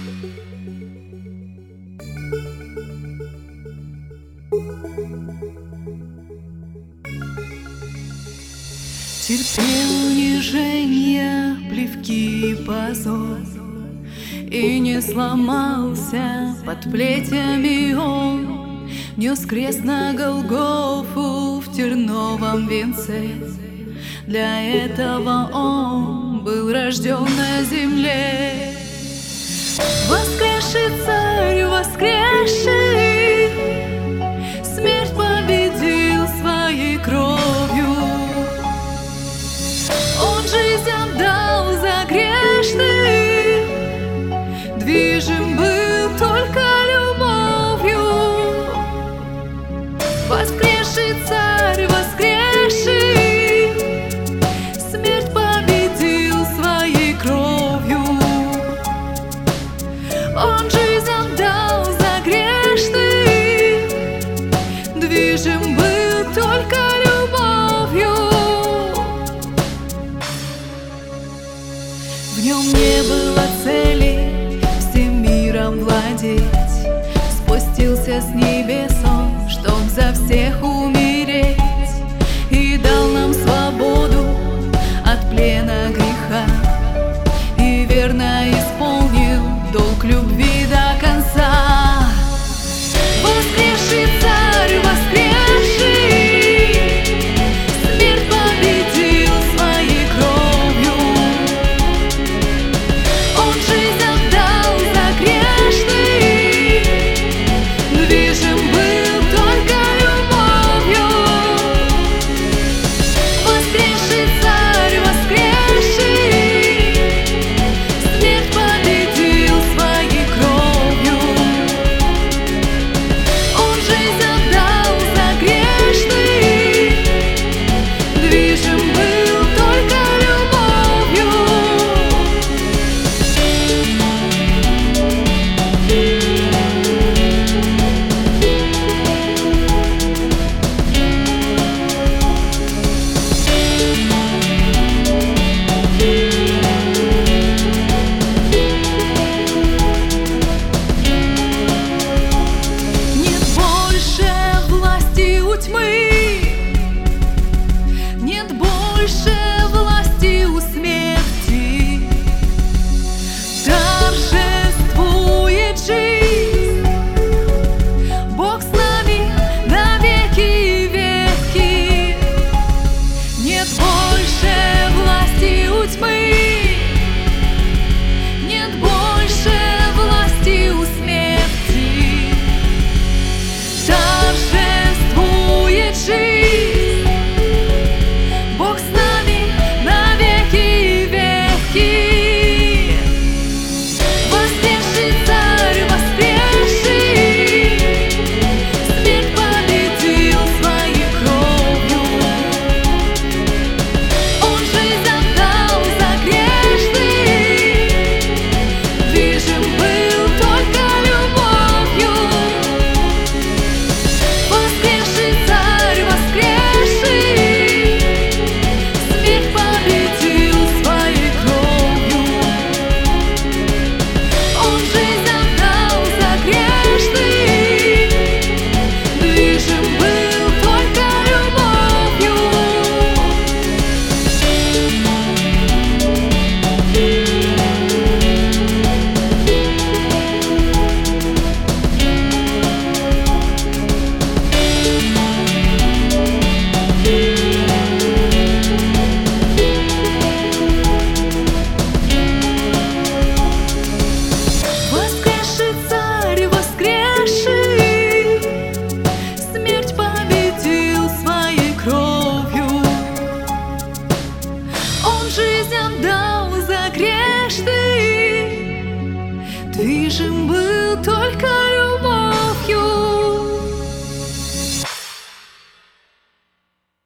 Терпел унижения, плевки и позор, и не сломался под плетями он. Нес крест на Голгофу в терновом венце. Для этого он был рожден на земле. Воскресший царь, воскресший, смерть победил своей кровью. Он жизнь отдал за грешных, движим был только любовью. Воскресший царь, воскресший, смерть победил своей кровью. Он жизнь отдал за грешных, движим был только любовью. В нем не было цели всем миром владеть. Спустился с небес он, чтоб за всех